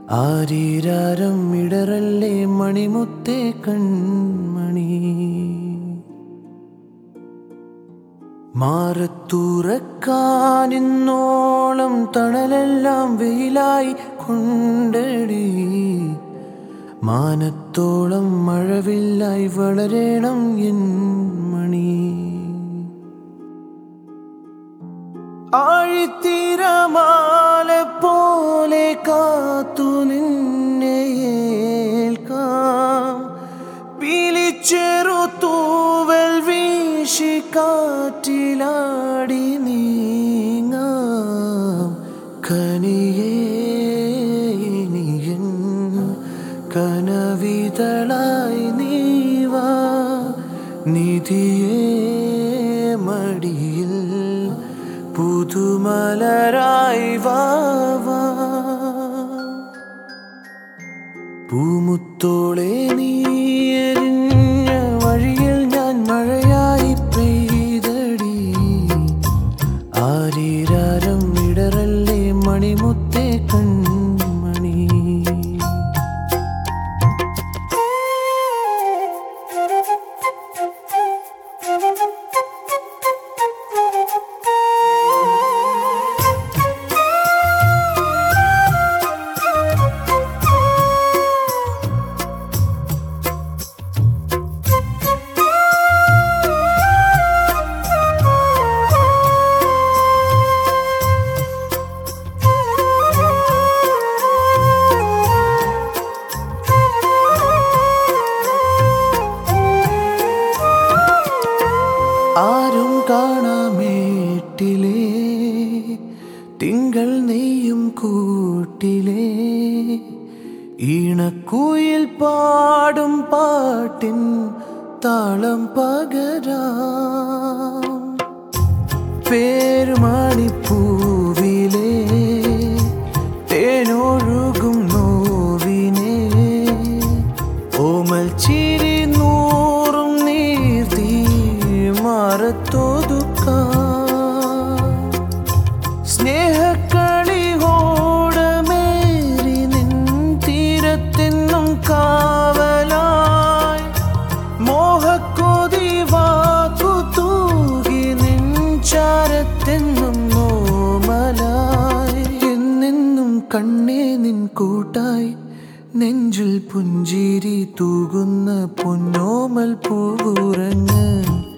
ആരീരാരം ഇടറല്ലേ മണിമുത്തേ കൺമണി മാറത്തുറക്കാനിന്നോളം തണലെല്ലാം വെയിലായി കൊണ്ടടി മാനത്തോളം മഴവില്ലായി വളരണം എൻ മണി ആഴിത്തിരമാല പോലെ കാത്തു നിന്നെ ഏൽക്കാം പിലിച്ചെറുത്തൂവൽ വീശി കാറ്റിലാടി നീങ്ങാം കനിയേ നീയൻ കനവിതളായി നീവാ നിധിയേ മടിയിൽ പുതുമലരായി വാവാ പൂമുത്തോളെ നീ എരിഞ്ഞ വഴിയിൽ ഞാൻ മഴയായി പെയ്തടി ആരീരാരം ഇടറല്ലേ മണിമുത്തേ കൺമണി ആരും കാണാമേട്ടിലേ തിങ്കൾ നെയ്യും കൂട്ടിലേ ഈണക്കുയിൽ പാടും പാട്ടിൻ താളം പകരാം പേരുമാണിപ്പൂവിലേ തേനൊഴുകും നോവിനെ ഓമൽ ചിരി നൂറും നീർത്തി സ്നേഹക്കളി ഓടമേറി നിൻ തീരത്തെന്നും കാവലായി മോഹക്കൊതി വാക്കു തൂകി നിൻ ചാരത്തെന്നും നോമലായി എന്നെന്നും കണ്ണേ നിൻ കൂട്ടായി നെഞ്ചിൽ പുഞ്ചിരി തൂകുന്ന പൊന്നോമൽ പൂവുറങ്ങ്